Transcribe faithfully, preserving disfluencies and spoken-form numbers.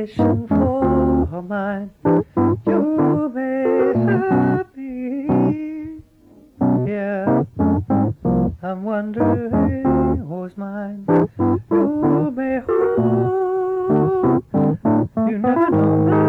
wishing for mine. You may have me. Yeah, I'm wondering who's mine. You may hold. You never know.